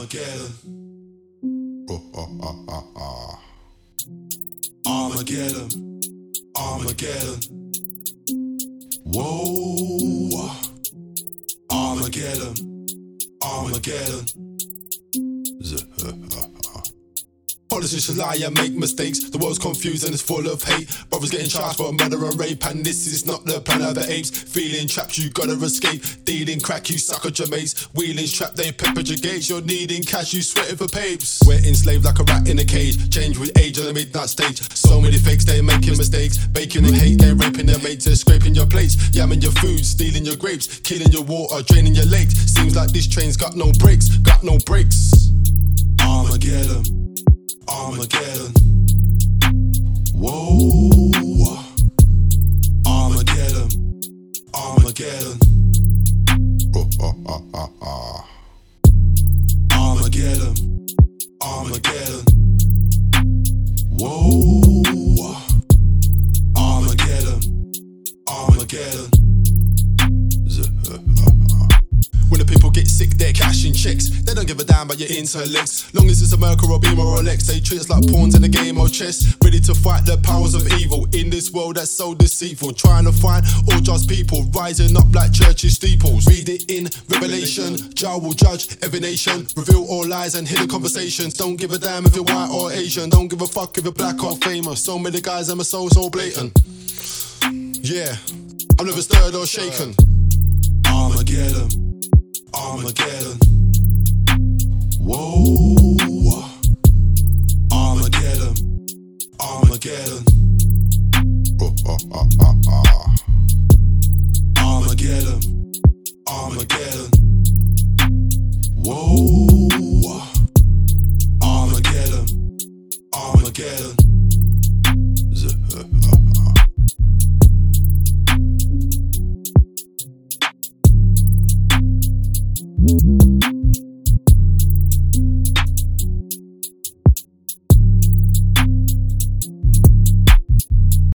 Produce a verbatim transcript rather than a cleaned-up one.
Armageddon. Oh, oh, oh, oh, oh. Armageddon. Armageddon. Whoa. Armageddon. Armageddon. Politicians lie and make mistakes. The world's confused and it's full of hate. Brothers getting charged for murder and rape, and this is not the plan of the apes. Feeling trapped, you gotta escape. Dealing crack, you suck at your mates. Wheeling trapped, they peppered your gates. You're needing cash, you sweating for papes. We're enslaved like a rat in a cage. Change with age on the midnight stage. So many fakes, they're making mistakes. Baking and hate, they're raping their mates. They're scraping your plates, yamming your food, stealing your grapes, killing your water, draining your lakes. Seems like this train's got no brakes, got no brakes. Armageddon. Armageddon. Whoa. Armageddon. Armageddon. Oh, oh, oh, oh, oh. Armageddon. Armageddon. Whoa. Armageddon. Armageddon. When the people get sick, they're cashing checks. They don't give a damn about your intellects. Long as it's a Mercury or Beamer or Lex, they treat us like pawns in a game of chess. Ready to fight the powers of evil in this world that's so deceitful. Trying to find all just people rising up like churches steeples. Read it in Revelation. Jah will judge every nation, reveal all lies and hidden conversations. Don't give a damn if you're white or Asian. Don't give a fuck if you're black or famous. So many guys and my soul so blatant. Yeah, I'm never stirred or shaken. Armageddon. Armageddon. Whoa. Armageddon. Armageddon. Oh, oh, oh, oh, oh. Armageddon. Armageddon. Whoa.